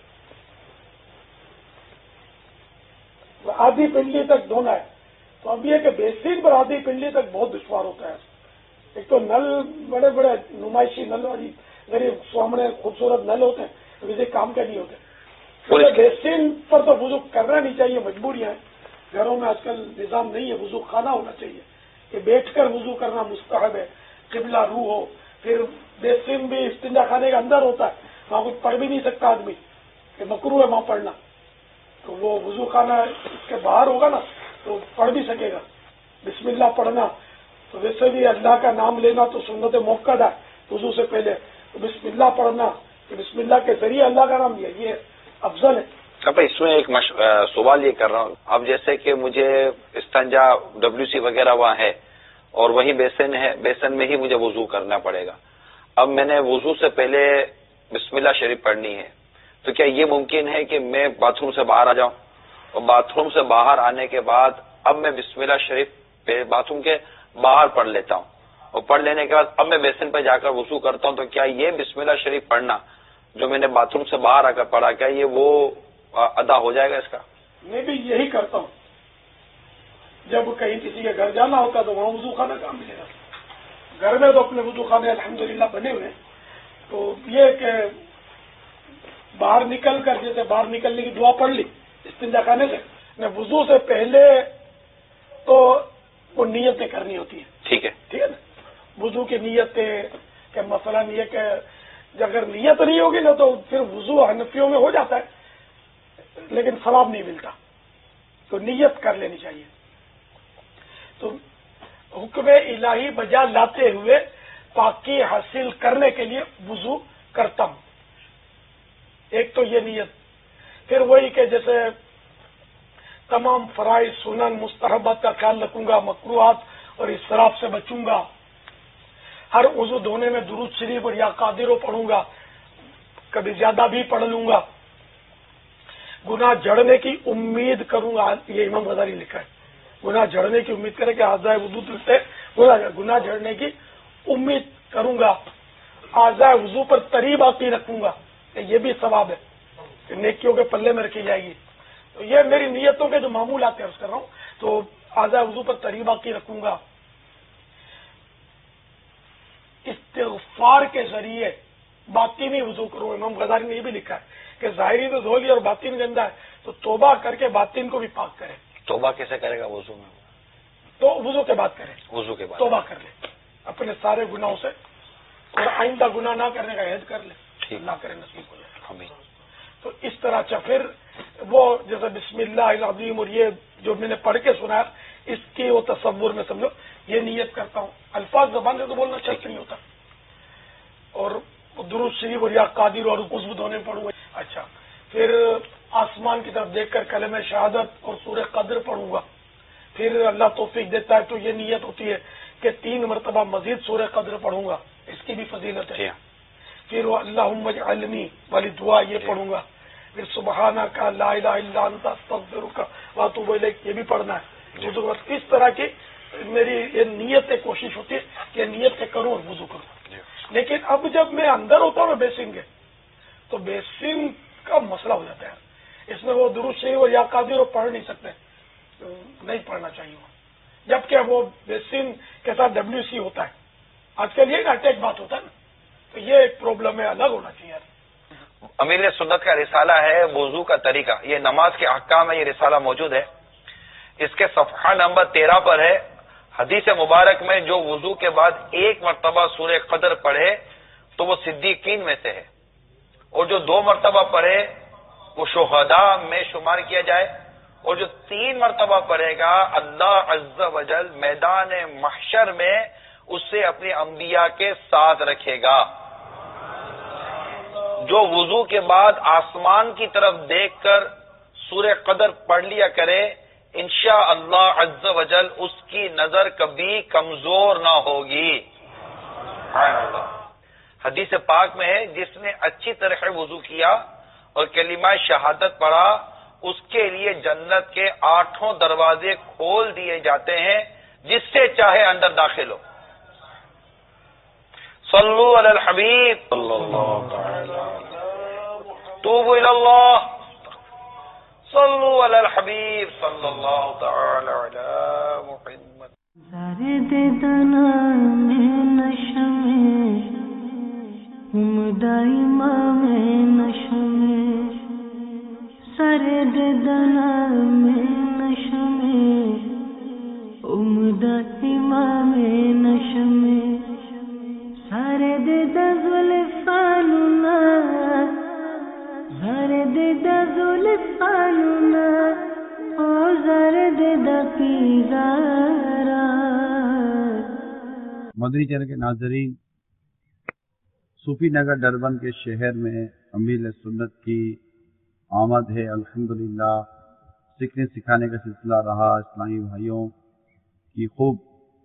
آدھی پنڈلی تک دھونا ہے. تو اب یہ کہ بیسین پر آدھی پنڈلی تک بہت دشوار ہوتا ہے. ایک تو نل بڑے بڑے نمائشی نل والی غریب سامنے خوبصورت نل ہوتے ہیں کسی کام کے نہیں ہوتے. بیسین پر تو وضو کرنا نہیں چاہیے. مجبوریاں ہیں گھروں میں آج کل نظام نہیں ہے. وضو خانہ ہونا چاہیے کہ بیٹھ کر وضو کرنا مستحب ہے. قبلہ روح ہو. پھر بیسین بھی استنجا خانے کے اندر ہوتا ہے وہاں کچھ پڑھ بھی نہیں سکتا آدمی کہ مکروہ ہے وہاں پڑھنا. تو وہ وضو خانہ اس کے باہر ہوگا نا تو پڑھ بھی سکے گا. بسم اللہ پڑھنا تو ویسے بھی اللہ کا نام لینا تو سنت موقع ہے وضو سے پہلے. تو بسم اللہ پڑھنا کہ بسم اللہ کے ذریعے اللہ کا نام لیا یہ افضل ہے. اس میں ایک مش... سوال یہ کر رہا ہوں. اب جیسے کہ مجھے استنجا ڈبلیو سی وغیرہ وہاں ہے اور وہی بیسن ہے بیسن میں ہی مجھے وضو کرنا پڑے گا. اب میں نے وضو سے پہلے بسم اللہ شریف پڑھنی ہے تو کیا یہ ممکن ہے کہ میں باتھ روم سے باہر آ جاؤں اور باتھ روم سے باہر آنے کے بعد اب میں بسم اللہ شریف باتھ روم کے باہر پڑھ لیتا ہوں اور پڑھ لینے کے بعد اب میں بیسن پہ جا کر وضو کرتا ہوں تو کیا یہ بسم اللہ شریف پڑھنا جو میں نے باتھ روم سے باہر آ کر پڑھا کیا یہ وہ ادا ہو جائے گا اس کا؟ میں بھی یہی کرتا ہوں. جب کہیں کسی کے گھر جانا ہوتا تو وہاں وضو خانہ کام ملے گا. گھر میں تو اپنے وضو خانے الحمدللہ بنے ہوئے ہیں. تو یہ کہ باہر نکل کر جیسے باہر نکلنے کی دعا پڑھ لی استنجا خانے سے میں وضو سے پہلے تو وہ نیتیں کرنی ہوتی ہیں. ٹھیک ہے ٹھیک ہے نا. वजू की नीयत है कि मसलन ये कि अगर नीयत नहीं होगी ना तो फिर वजू हनफियों में हो जाता है लेकिन सवाब नहीं मिलता, तो नीयत कर लेनी चाहिए। तो हुक्म इलाही बजा लाते हुए पाकी हासिल करने के लिए वजू करता हूं, एक तो ये नीयत। फिर वही कि जैसे तमाम फराइज सुनन मुस्तहबात का ख्याल रखूंगा, मकरूहात और इसराफ से बचूंगा, हर वजू धोने में दुरूद शरीफ और या कादिरो पढ़ूंगा, कभी ज्यादा भी पढ़ लूंगा, गुनाह झड़ने की उम्मीद करूंगा, ये इमाम गजाली लिखा है, गुनाह झड़ने की उम्मीद करे कि आज़ाए वजू से गुनाह गुनाह झड़ने की उम्मीद करूंगा, आज़ाए वजू पर तरी बाकी रखूंगा, ये भी सवाब है, नेकियों के पल्ले में रखी जाएगी। तो ये मेरी नियतों के जो मामूलात है अर्ज कर रहा हूं। तो आज़ाए वजू पर तरी बाकी रखूंगा, इस्तिग़फ़ार के जरिए बातिनी वजू करूं। इमाम गजाली ने ये भी लिखा है कि ज़ाहिरी तो धो लिया और बातिन गंदा है, तो तौबा करके बातिन को भी पाक करे। तौबा कैसे करेगा वजू में? तो वजू के बाद करे, वजू के बाद तौबा कर ले अपने सारे गुनाहों से और आइंदा गुनाह ना करने का अहद कर ले, ना करे नसीब हो जाए। आमीन। तो इस तरह अच्छा फिर वो जैसे बिस्मिल्लाहिल अज़ीम और ये जो मैंने पढ़ के सुना है इसकी वो तसव्वुर में समझो ये नियत करता हूँ। अल्फाज जबान से तो बोलना शर्त नहीं होता। और दुरूद शरीफ और या कादिर और उज़्व धोने पढ़ूंगा। अच्छा फिर आसमान की तरफ देखकर कलमे शहादत और सूरह कद्र पढ़ूंगा। फिर अल्लाह तौफीक देता है तो ये नियत होती है कि तीन मरतबा मजीद सूरह कद्र पढ़ूंगा, इसकी भी फजीलत है। फिर वो अल्लाहुम्मा इजअलनी वाली दुआ ये पढ़ूंगा। फिर सुबहाना का ला इलाहा इल्ला अंता अस्तगफिरुका व अतूबु इलैक ये भी पढ़ना है। तो इस तरह की मेरी ये नियत है, कोशिश होती है कि नियत से करूं और वुजू करूं। लेकिन अब जब मैं अंदर होता हूं बेसिन के, तो बेसिन का मसला हो जाता है। इसमें वो दुरूद शरीफ और या कादिर पढ़ नहीं सकते, तो नहीं पढ़ना चाहिए। जबकि वो बेसिन के साथ डब्ल्यू सी होता है। आजकल ये अटैक बात होता है ना, तो ये एक प्रॉब्लम है, अलग होना चाहिए। अमीर सुन्नत का रिसाला है वजू का तरीका, ये नमाज के अहकाम में ये रिसाला मौजूद है। इसके सफ़हा नंबर तेरह पर है। हदीस मुबारक में जो वजू के बाद एक मरतबा सूरह कदर पढ़े तो वो सिद्दीकीन में से है, और जो दो मरतबा पढ़े वो शुहदा में शुमार किया जाए, और जो तीन मरतबा पढ़ेगा अल्लाह अज़्ज़ा वजल मैदान महशर में उससे अपने अंबिया के साथ रखेगा। जो वजू के बाद आसमान की तरफ देखकर सूरह कदर पढ़ लिया करे, इंशा अल्लाह अज़्ज़ा वजल उसकी नजर कभी कमजोर ना होगी। हदीस पाक में है जिसने अच्छी तरह वजू किया और कलिमा शहादत पढ़ा उसके लिए जन्नत के आठों दरवाजे खोल दिए जाते हैं, जिससे चाहे अंदर दाखिल हो। सल्लु अलल हबीब तूबू इलल्लाह, सल्लु अलल हबीब सल्लल्लाहु तआला अला मुहम्मद। सारे दे दना में नशमे उम्दा इमाम नशमे, सारे दे दना में नशमे उम्दा इमाम नशमे, सारे दे दजुल फानुना, सारे दे दजुल फानुना, ओ सारे दे दपीजारा। मदनी चैनल के नाजरीन, सूफी नगर डरबन के शहर में अमीर सुन्नत की आमद है। अल्हम्दुलिल्लाह सीखने सिखाने का सिलसिला रहा, इस्लामी भाइयों की खूब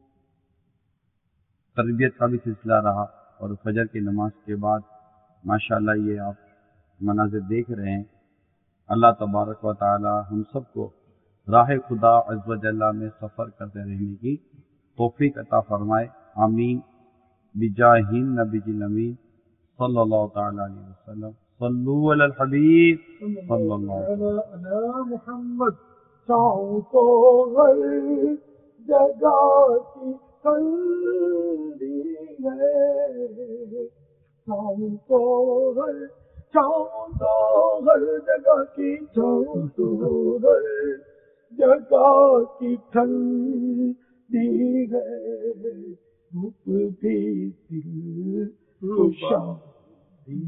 तरबियत का भी सिलसिला रहा, और फजर की नमाज के बाद माशाअल्लाह ये आप मनाजिर देख रहे हैं। अल्लाह तबारक व तआला हम सबको राह खुदा अज़्ज़ व जल्ला में सफ़र करते रहने की तौफीक अता फरमाए। आमीन बिजाहिन नबीजिल अमीन सल्लल्लाहु तआला अलैहि वसल्लम। सल्लु अलल हबीब सल्लल्लाहु अला मुहम्मद। चाहूं तो हर जगह की ठंडी है, चाहूं तो हर चाहूं तो हर जगह की, चाहूं तो हर जगह की ठंडी है। धूप भी दिल को शादी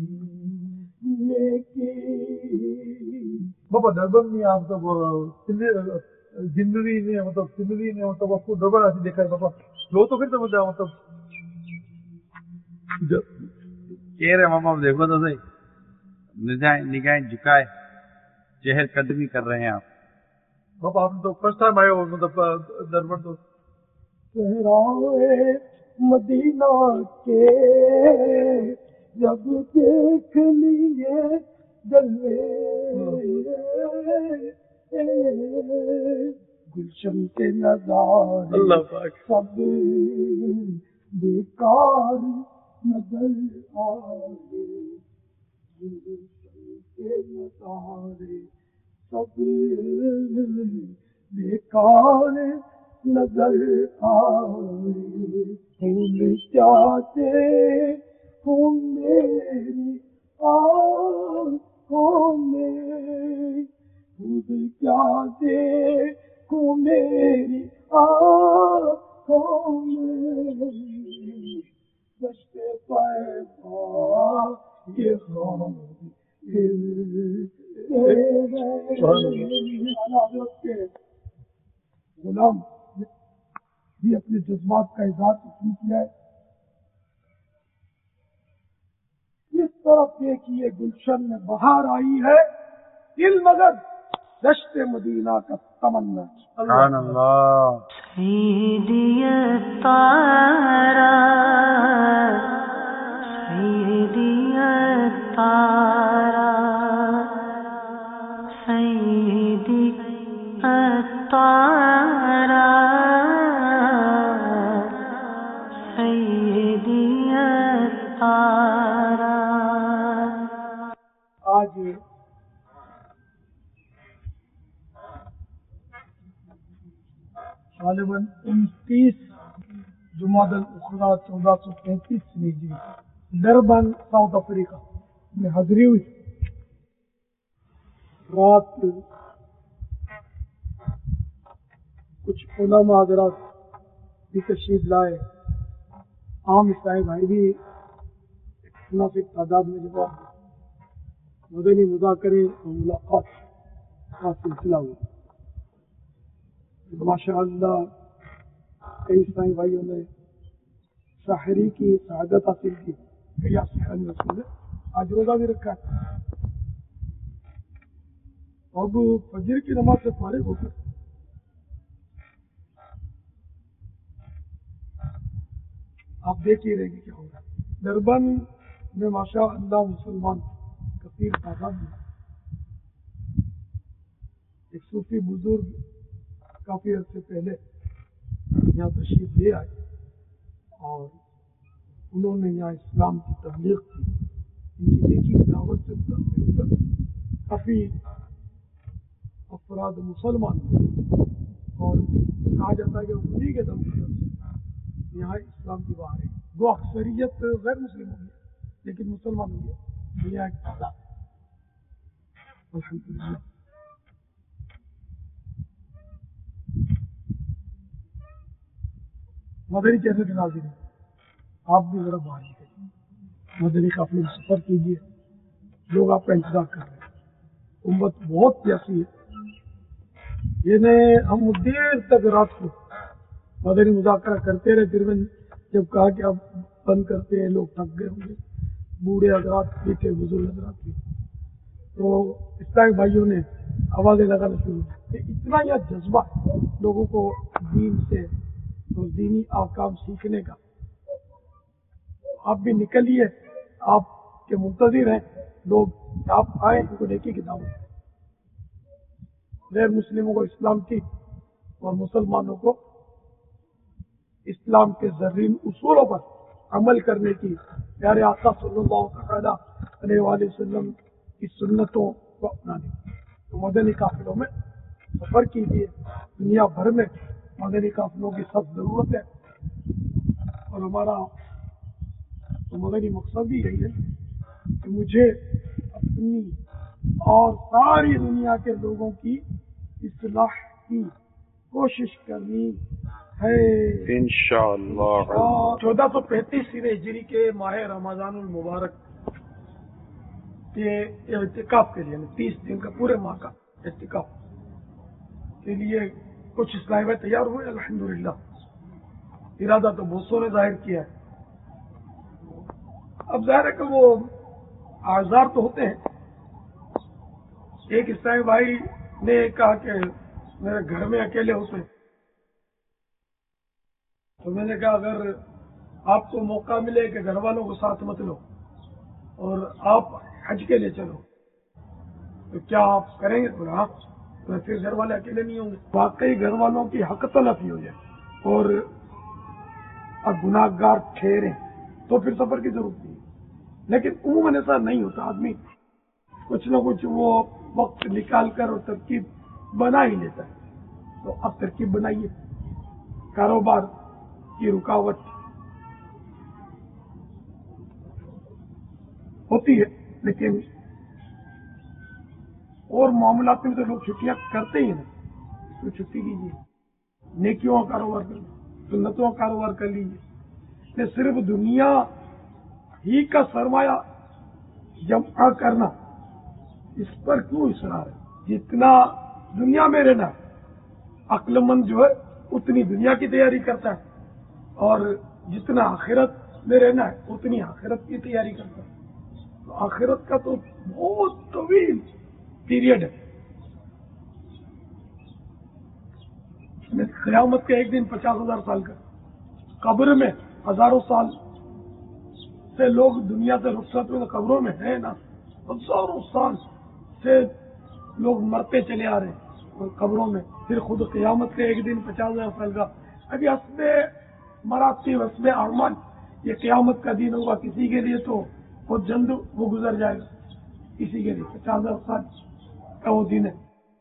बाबा डरबन में आप मतलब जिंदगी ने मतलब जिंदगी ने मतलब आपको डरबन ऐसे देखा है बाबा लो तो फिर तो मुझे मतलब कह रहे मामा देखो तो सही निगाहें निगाहें झुकाए चेहर कदमी कर रहे हैं आप बाबा आपने तो फर्स्ट टाइम आए हो मतलब डरबन तो सहराए मदीना के जब देख लिए जलवे गुलशन के नजारे सब बेकार नजर आए गुलशन के नजारे सब बेकार नजर आए फूल जाते हूँ मेरी आँखों में फूल जाते हूँ मेरी आँखों में दस्ते पैदा के ख्वाब गुलाम भी अपने जज्बात का इजहार इसलिए किया है इस तरफ देखिए गुलशन में बहार आई है दिल मगर दश्ते मदीना का तमन्ना सुभान अल्लाह सैयदिया तारा सैयदिया तारा सैयदिया तारा सैयदिया तारा आज गालिबन उनतीस जुमादल उखरा चौदह सौ पैंतीस नीजी डरबन साउथ अफ्रीका में हाजिरी हुई रात कुछ उलमा हजरात भी तशरीफ लाए आम ईसाई भाई भी मुनासिब तादाद में जब मदनी मुज़ाकरे और मुलाकात का सिलसिला हुआ माशाअल्लाह कई ईसाई भाइयों ने शाहरी की शहादत हासिल की कई आसिफान रसूल आज रोजा भी रखा है अब फजर की नमाज से फारिग होकर आप देख ही रहेंगे क्या होगा डरबन में माशाअल्लाह मुसलमान कसीर तादाद में एक सूफी बुजुर्ग काफी अर्से पहले यहाँ तशरीफ ले आए और उन्होंने यहाँ इस्लाम की तबलीग की इनकी देखी दावत से मिलकर काफी अफराद मुसलमान और कहा जाता है कि उन्हीं के दम से यहाँ इस्लाम की बाहर है वो अक्सरियत गैर मुस्लिम होगी लेकिन मुसलमान होंगे दुनिया एक तादाद अल्हम्दुलिल्लाह मदनी कैसे के नाज़िर है आप भी जरा बाहर निकलिए मदनी का अपने सफर कीजिए लोग आपका इंतजार कर रहे हैं उम्मत बहुत प्यासी है इन्हें हम देर तक रात को मदनी मुज़ाकरा करते रहे फिर मैंने जब कहा कि आप बंद करते हैं लोग थक गए होंगे बूढ़े हजरात भी थे बुजुर्ग हजरात भी तो इस्लामी भाइयों ने आवाजें लगाना शुरू की इतना यह जज्बा लोगों को दीन से और दीनी आकाम सीखने का आप भी निकलिए आपके मुंतजिर हैं लोग आप आए उनको नेकी की दावत गैर मुस्लिमों को इस्लाम की और मुसलमानों को इस्लाम के जर्रीन उसूलों पर अमल करने की प्यारे आका सल्लल्लाहु अलैहि वसल्लम की सुन्नतों को अपनाने तो मदनी काफिलों में सफर कीजिए दुनिया भर में मदनी काफिलों की सब जरूरत है और हमारा तो मदनी मकसद भी यही है कि मुझे अपनी और सारी दुनिया के लोगों की इस्लाह की कोशिश करनी ہے انشاءاللہ چودہ سو پینتیس ہجری کے ماہ رمضان المبارک کے اعتکاف کے لیے تیس دن کا پورے ماہ کا اعتکاف کے لیے کچھ اسلامیں تیار ہوئے الحمدللہ. ارادہ تو بہتوں نے ظاہر کیا ہے. اب ظاہر ہے کہ وہ آزار تو ہوتے ہیں. ایک اسلامی بھائی نے کہا کہ میرے گھر میں اکیلے ہوتے ہیں، تو میں نے کہا اگر آپ کو موقع ملے کہ گھر والوں کو ساتھ مت لو اور آپ حج کے لیے چلو تو کیا آپ کریں گے؟ تو ہاں، تو پھر گھر والے اکیلے نہیں ہوں گے. واقعی گھر والوں کی حق تلفی ہو جائے اور اب گناہ گار ٹھہرے تو پھر سفر کی ضرورت نہیں. لیکن عموماً ایسا نہیں ہوتا. آدمی کچھ نہ کچھ وہ وقت نکال کر اور ترکیب بنا ہی لیتا ہے. تو اب ترکیب بنائیے. کاروبار کی رکاوٹ ہوتی ہے لیکن اور معاملات میں تو لوگ چھٹیاں کرتے ہی نہیں. تو چھٹی کیجیے، نیکیوں کا کاروبار کر لیجیے، سنتوں کا کاروبار کر لیجیے. صرف دنیا ہی کا سرمایہ جمع کرنا اس پر کیوں اصرار ہے؟ جتنا دنیا میں رہنا عقل مند جو ہے اتنی دنیا کی تیاری کرتا ہے، اور جتنا آخرت میں رہنا ہے اتنی آخرت کی تیاری کرتا ہے. تو آخرت کا تو بہت طویل پیریڈ ہے. قیامت کے ایک دن پچاس ہزار سال کا، قبر میں ہزاروں سال سے لوگ دنیا سے رخصت میں قبروں میں ہیں نا، ہزاروں سال سے لوگ مرتے چلے آ رہے ہیں اور قبروں میں. پھر خود قیامت کے ایک دن پچاس ہزار سال کا. ابھی حسب مراتب حسب اعمال یہ قیامت کا دن ہوگا. کسی کے لیے تو بہت جلد وہ گزر جائے گا، کسی کے لیے پچاس ہزار سال کا وہ دن ہے.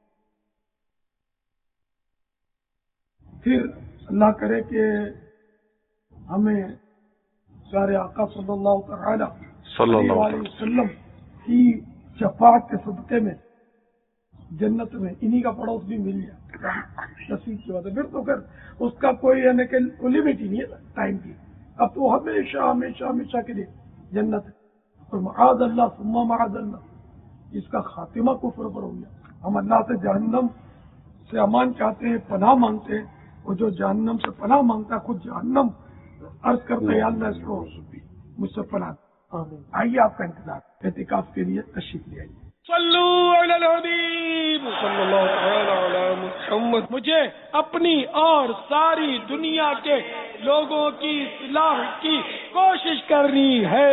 پھر اللہ کرے کہ ہمیں پیارے آقا صلی اللہ تعالی صلی اللہ علیہ وسلم کی شفاعت کے صدقے میں جنت میں انہی کا پڑوس بھی مل جائے. نصیب کی بات ہے. پھر تو پھر اس کا کوئی یعنی کہ لمٹ ہی نہیں ہے ٹائم کی. اب تو ہمیشہ ہمیشہ ہمیشہ کے لیے جنت ہے. اور معاذ اللہ ثم معاذ اللہ اس کا خاتمہ کفر پر ہو گیا. ہم اللہ سے جہنم سے امان چاہتے ہیں، پناہ مانگتے ہیں، اور جو جہنم سے پناہ مانگتا ہے خود جہنم عرض کرتا ہے یا اللہ اس کو مجھ سے پناہ. آئیے آپ کا انتظار اعتکاف کے لیے تشریف لے آئیے. صلو علی الحبیب صلی اللہ علی محمد. مجھے اپنی اور ساری دنیا کے لوگوں کی اصلاح کی کوشش کرنی ہے.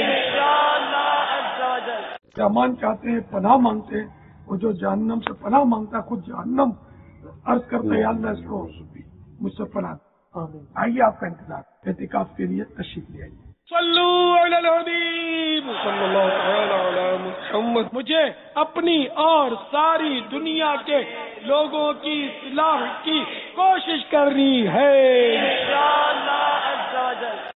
امان چاہتے ہیں، پناہ مانگتے ہیں، اور جو جہنم سے پناہ مانگتا ہے خود جہنم عرض کرتا ہے یا اللہ اس کو مجھ سے پناہ. آئیے آپ کا انتظار اعتکاف کے لیے تشریف لے آئیے. صلو علی الحبیب صلی اللہ علی محمد. مجھے اپنی اور ساری دنیا کے لوگوں کی اصلاح کی کوشش کرنی ہے.